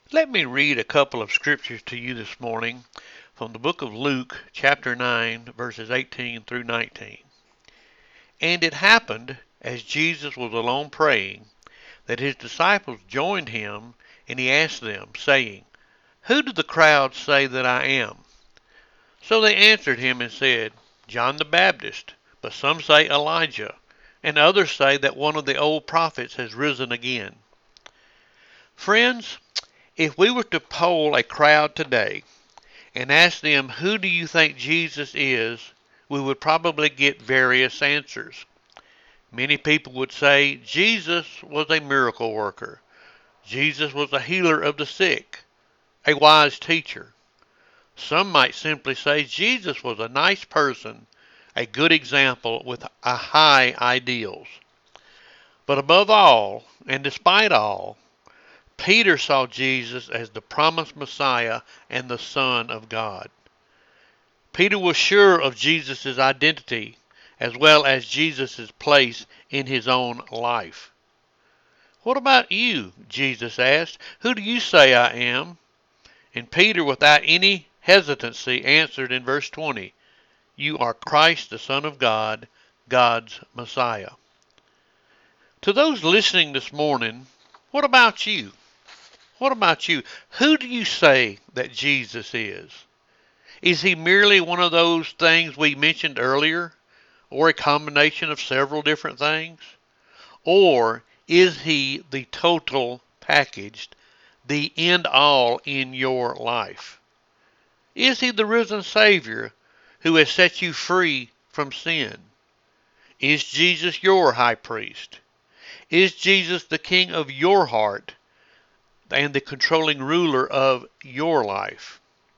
Let me read a couple of scriptures to you this morning from the book of Luke, chapter 9, verses 18 through 19. And it happened, as Jesus was alone praying, that his disciples joined him, and he asked them, saying, Who do the crowd say that I am? So they answered him and said, John the Baptist, but some say Elijah, and others say that one of the old prophets has risen again. Friends, if we were to poll a crowd today and ask them, who do you think Jesus is, we would probably get various answers. Many people would say Jesus was a miracle worker. Jesus was a healer of the sick, a wise teacher. Some might simply say Jesus was a nice person, a good example with a high ideals. But above all, and despite all, Peter saw Jesus as the promised Messiah and the Son of God. Peter was sure of Jesus' identity as well as Jesus' place in his own life. What about you? Jesus asked. Who do you say I am? And Peter, without any hesitancy, answered in verse 20, You are Christ, the Son of God, God's Messiah. To those listening this morning, what about you? What about you? Who do you say that Jesus is? Is he merely one of those things we mentioned earlier, or a combination of several different things? Or is he the total packaged, the end all in your life? Is he the risen Savior who has set you free from sin? Is Jesus your high priest? Is Jesus the king of your heart and the controlling ruler of your life?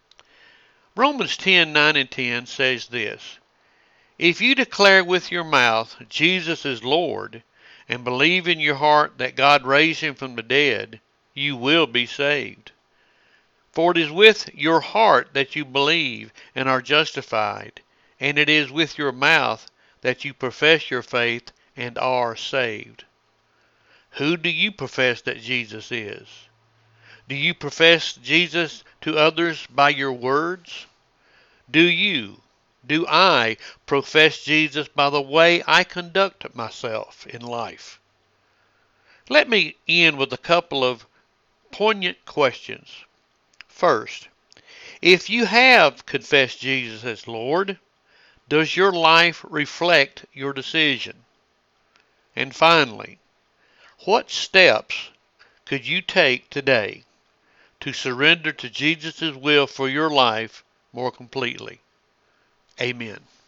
Romans 10:9 and 10 says this, If you declare with your mouth Jesus is Lord, and believe in your heart that God raised him from the dead, you will be saved. For it is with your heart that you believe and are justified, and it is with your mouth that you profess your faith and are saved. Who do you profess that Jesus is? Do you profess Jesus to others by your words? Do I profess Jesus by the way I conduct myself in life? Let me end with a couple of poignant questions. First, if you have confessed Jesus as Lord, does your life reflect your decision? And finally, what steps could you take today to surrender to Jesus' will for your life more completely? Amen.